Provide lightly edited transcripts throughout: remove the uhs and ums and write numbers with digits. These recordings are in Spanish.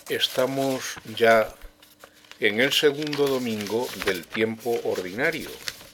Estamos ya en el segundo domingo del tiempo ordinario.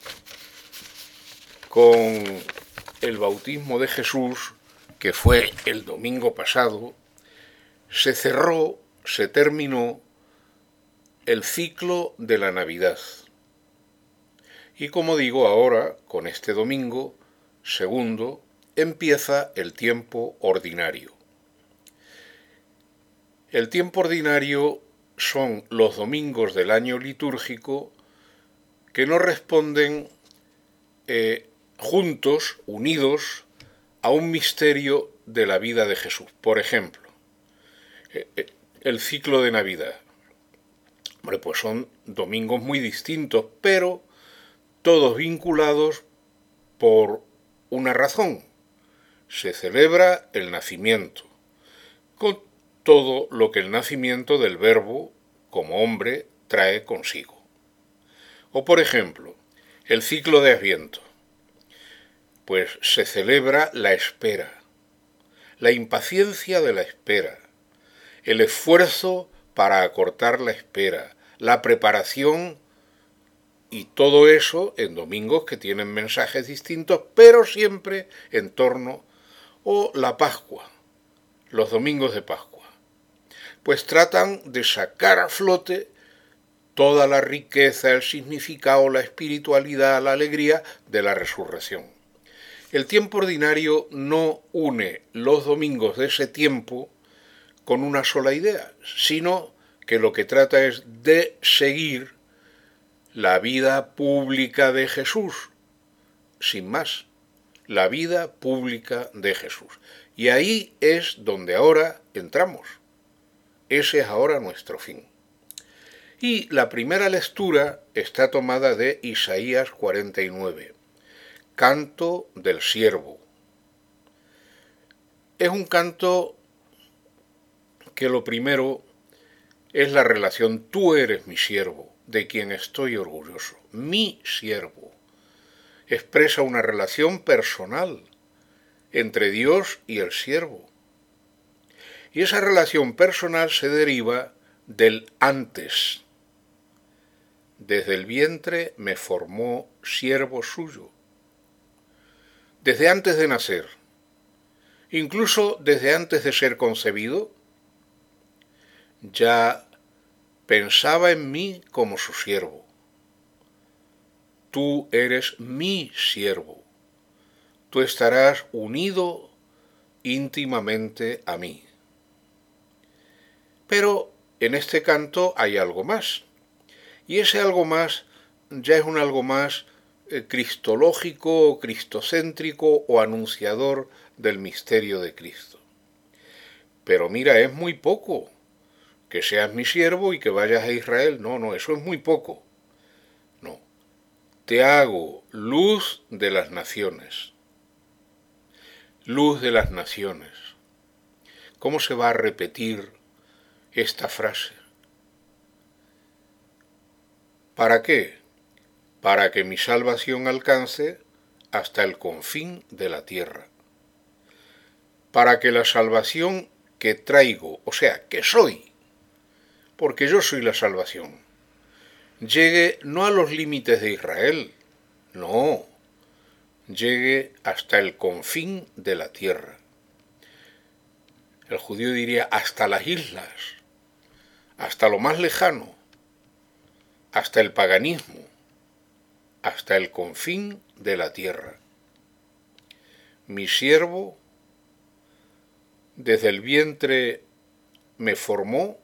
Con el bautismo de Jesús, que fue el domingo pasado, se terminó el ciclo de la Navidad. Y como digo ahora, con este domingo segundo, empieza el tiempo ordinario. El tiempo ordinario son los domingos del año litúrgico que no responden juntos, unidos, a un misterio de la vida de Jesús. Por ejemplo, el ciclo de Navidad. Hombre, pues son domingos muy distintos, pero todos vinculados por una razón. Se celebra el nacimiento, con todo lo que el nacimiento del Verbo, como hombre, trae consigo. O por ejemplo, el ciclo de Adviento. Pues se celebra la espera, la impaciencia de la espera, el esfuerzo para acortar la espera, la preparación y todo eso en domingos que tienen mensajes distintos, pero siempre en torno a la Pascua, los domingos de Pascua. Pues tratan de sacar a flote toda la riqueza, el significado, la espiritualidad, la alegría de la resurrección. El tiempo ordinario no une los domingos de ese tiempo con una sola idea, sino que lo que trata es de seguir la vida pública de Jesús, sin más, la vida pública de Jesús. Y ahí es donde ahora entramos. Ese es ahora nuestro fin. Y la primera lectura está tomada de Isaías 49, Canto del Siervo. Es un canto que lo primero es la relación, tú eres mi siervo, de quien estoy orgulloso, mi siervo. Expresa una relación personal entre Dios y el siervo. Y esa relación personal se deriva del antes. Desde el vientre me formó siervo suyo. Desde antes de nacer, incluso desde antes de ser concebido, ya pensaba en mí como su siervo. Tú eres mi siervo. Tú estarás unido íntimamente a mí. Pero en este canto hay algo más. Y ese algo más ya es un algo más cristológico o cristocéntrico o anunciador del misterio de Cristo. Pero mira, es muy poco que seas mi siervo y que vayas a Israel. No, eso es muy poco. No. Te hago luz de las naciones. Luz de las naciones. ¿Cómo se va a repetir esta frase? ¿Para qué? Para que mi salvación alcance hasta el confín de la tierra. Para que la salvación que traigo, o sea, que soy, porque yo soy la salvación, llegue no a los límites de Israel, no, llegue hasta el confín de la tierra. El judío diría hasta las islas, hasta lo más lejano, hasta el paganismo, hasta el confín de la tierra. Mi siervo desde el vientre me formó,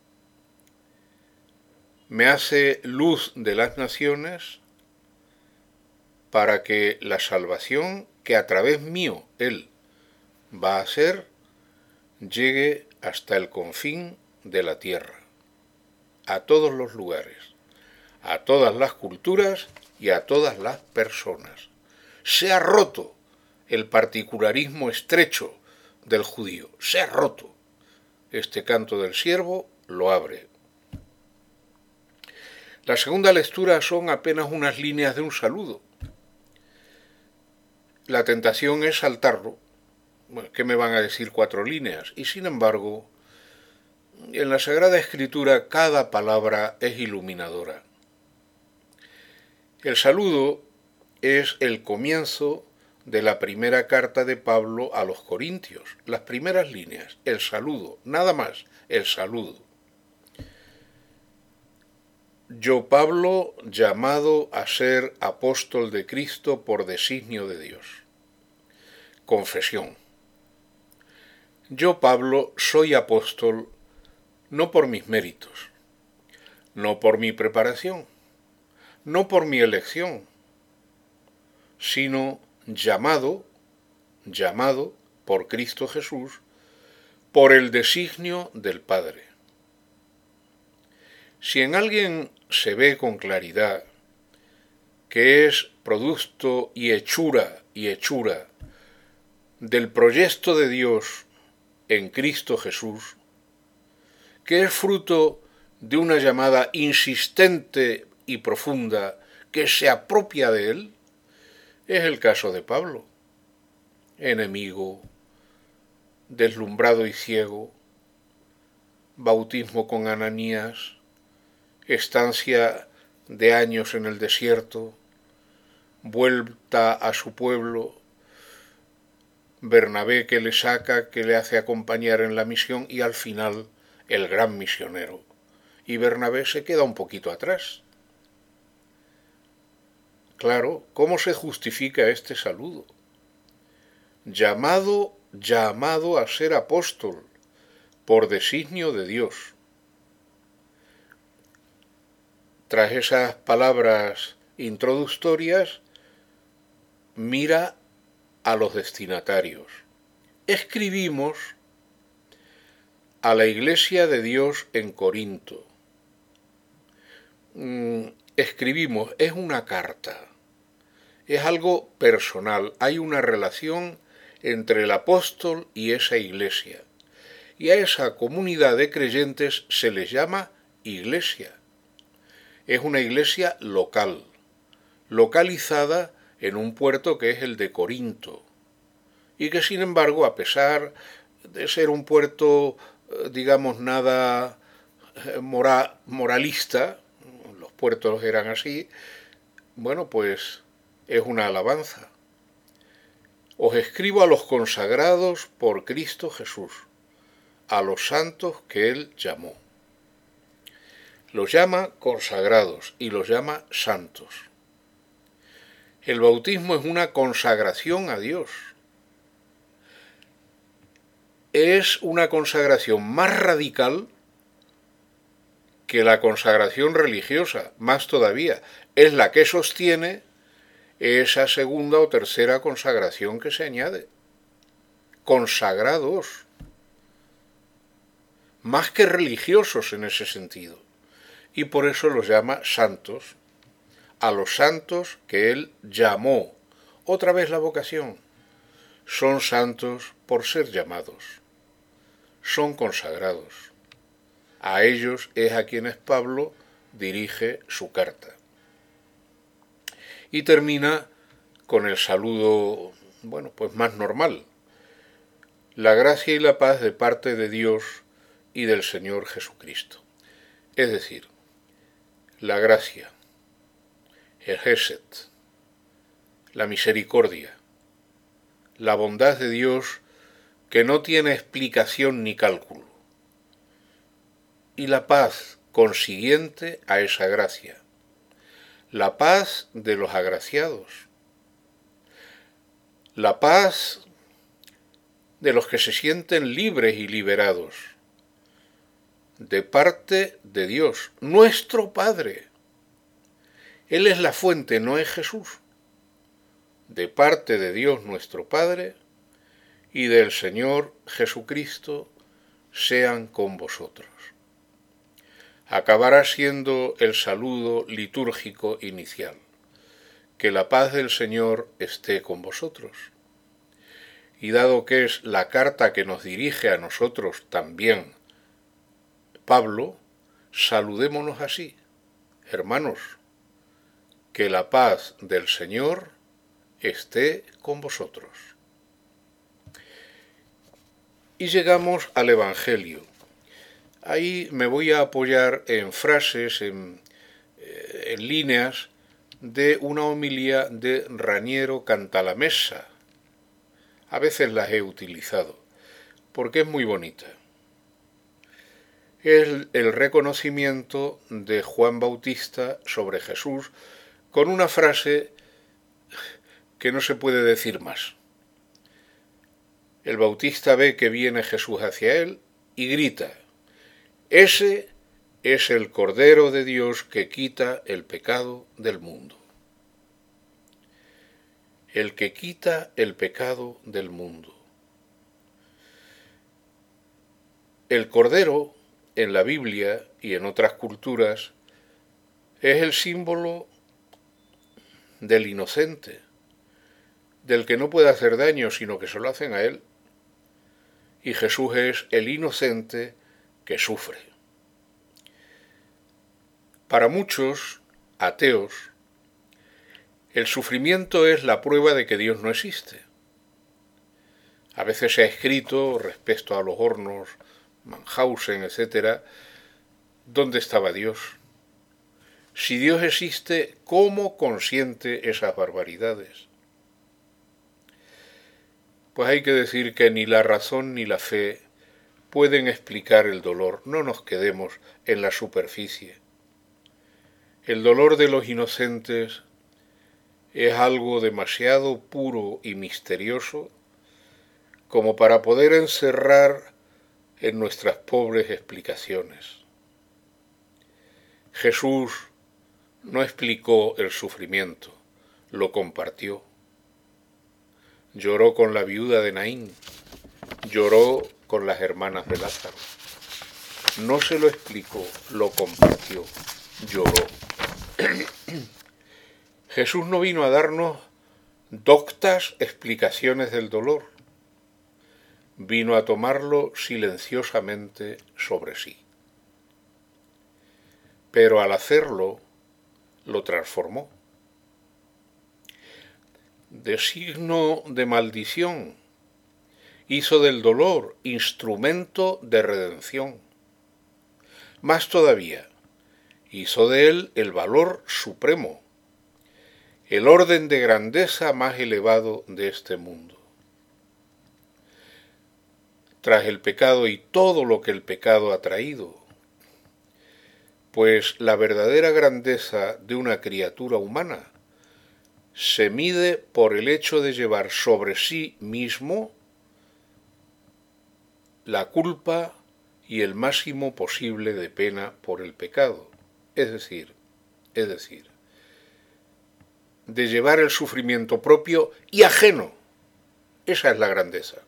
me hace luz de las naciones para que la salvación que a través mío Él va a hacer llegue hasta el confín de la tierra, a todos los lugares, a todas las culturas y a todas las personas. Se ha roto el particularismo estrecho del judío, se ha roto. Este canto del siervo lo abre. La segunda lectura son apenas unas líneas de un saludo. La tentación es saltarlo. Bueno, ¿qué me van a decir 4 líneas? Y sin embargo, En la Sagrada Escritura cada palabra es iluminadora. El saludo es el comienzo de la primera carta de Pablo a los Corintios, las primeras líneas, el saludo, nada más, el saludo. Yo, Pablo, llamado a ser apóstol de Cristo por designio de Dios. Confesión. Yo, Pablo, soy apóstol no por mis méritos, no por mi preparación, no por mi elección, sino llamado por Cristo Jesús, por el designio del Padre. Si en alguien se ve con claridad que es producto y hechura del proyecto de Dios en Cristo Jesús, que es fruto de una llamada insistente y profunda que se apropia de él, es el caso de Pablo, enemigo, deslumbrado y ciego, bautismo con Ananías, estancia de años en el desierto, vuelta a su pueblo, Bernabé que le saca, que le hace acompañar en la misión y al final el gran misionero. Y Bernabé se queda un poquito atrás. Claro, ¿cómo se justifica este saludo? Llamado a ser apóstol por designio de Dios. Tras esas palabras introductorias, mira a los destinatarios. Escribimos a la Iglesia de Dios en Corinto. Escribimos, es una carta, es algo personal, hay una relación entre el apóstol y esa iglesia. Y a esa comunidad de creyentes se les llama iglesia. Es una iglesia local, localizada en un puerto que es el de Corinto, y que sin embargo, a pesar de ser un puerto, digamos, nada moralista, los puertos eran así, bueno, pues es una alabanza. Os escribo a los consagrados por Cristo Jesús, a los santos que Él llamó. Los llama consagrados y los llama santos. El bautismo es una consagración a Dios. Es una consagración más radical que la consagración religiosa, más todavía. Es la que sostiene esa segunda o tercera consagración que se añade. Consagrados. Más que religiosos en ese sentido. Y por eso los llama santos, a los santos que Él llamó. Otra vez la vocación. Son santos por ser llamados. Son consagrados. A ellos es a quienes Pablo dirige su carta. Y termina con el saludo, bueno, pues más normal. La gracia y la paz de parte de Dios y del Señor Jesucristo. Es decir, la gracia, el Gesed, la misericordia, la bondad de Dios que no tiene explicación ni cálculo, y la paz consiguiente a esa gracia, la paz de los agraciados, la paz de los que se sienten libres y liberados, de parte de Dios, nuestro Padre. Él es la fuente, no es Jesús. De parte de Dios nuestro Padre y del Señor Jesucristo sean con vosotros. Acabará siendo el saludo litúrgico inicial. Que la paz del Señor esté con vosotros. Y dado que es la carta que nos dirige a nosotros también Pablo, saludémonos así, hermanos, que la paz del Señor esté con vosotros. Y llegamos al Evangelio, Ahí me voy a apoyar en frases, en líneas de una homilía de Raniero Cantalamessa. A veces las he utilizado, porque es muy bonita. Es el reconocimiento de Juan Bautista sobre Jesús con una frase que no se puede decir más. El Bautista ve que viene Jesús hacia él y grita: ese es el Cordero de Dios que quita el pecado del mundo. El que quita el pecado del mundo. El Cordero, en la Biblia y en otras culturas, es el símbolo del inocente, del que no puede hacer daño, sino que se lo hacen a él. Y Jesús es el inocente que sufre. Para muchos ateos, el sufrimiento es la prueba de que Dios no existe. A veces se ha escrito respecto a los hornos Mannhausen, etc., ¿dónde estaba Dios? Si Dios existe, ¿cómo consiente esas barbaridades? Pues hay que decir que ni la razón ni la fe pueden explicar el dolor. No nos quedemos en la superficie. El dolor de los inocentes es algo demasiado puro y misterioso como para poder encerrar en nuestras pobres explicaciones. Jesús no explicó el sufrimiento, lo compartió. Lloró con la viuda de Naín, lloró con las hermanas de Lázaro. No se lo explicó, lo compartió, lloró. Jesús no vino a darnos doctas explicaciones del dolor, vino a tomarlo silenciosamente sobre sí. Pero al hacerlo, lo transformó. De signo de maldición, hizo del dolor instrumento de redención. Más todavía, hizo de él el valor supremo, el orden de grandeza más elevado de este mundo. Tras el pecado y todo lo que el pecado ha traído, pues la verdadera grandeza de una criatura humana se mide por el hecho de llevar sobre sí mismo la culpa y el máximo posible de pena por el pecado, es decir, de llevar el sufrimiento propio y ajeno. Esa es la grandeza.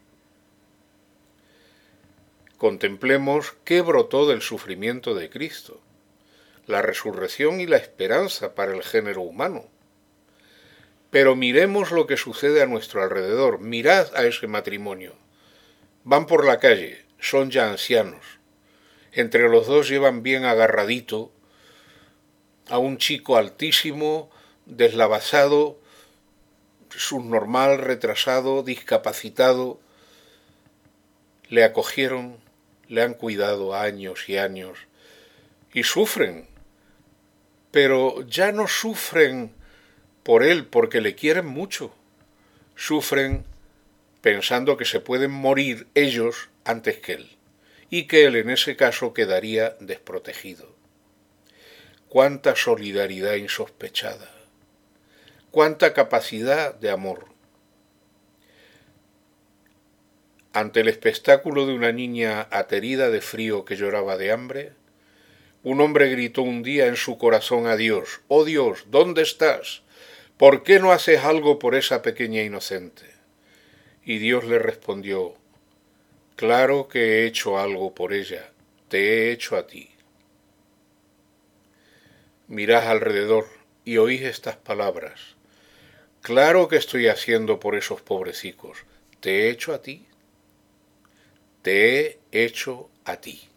Contemplemos qué brotó del sufrimiento de Cristo, la resurrección y la esperanza para el género humano. Pero miremos lo que sucede a nuestro alrededor. Mirad a ese matrimonio. Van por la calle, son ya ancianos. Entre los dos llevan bien agarradito a un chico altísimo, deslavazado, subnormal, retrasado, discapacitado. Le acogieron, le han cuidado años y años y sufren. Pero ya no sufren por él porque le quieren mucho. Sufren pensando que se pueden morir ellos antes que él y que él en ese caso quedaría desprotegido. Cuánta solidaridad insospechada, cuánta capacidad de amor. Ante el espectáculo de una niña aterida de frío que lloraba de hambre, un hombre gritó un día en su corazón a Dios: «Oh Dios, ¿dónde estás? ¿Por qué no haces algo por esa pequeña inocente?» Y Dios le respondió: «Claro que he hecho algo por ella, te he hecho a ti». Mirad alrededor y oís estas palabras: «Claro que estoy haciendo por esos pobrecicos, te he hecho a ti, te he hecho a ti».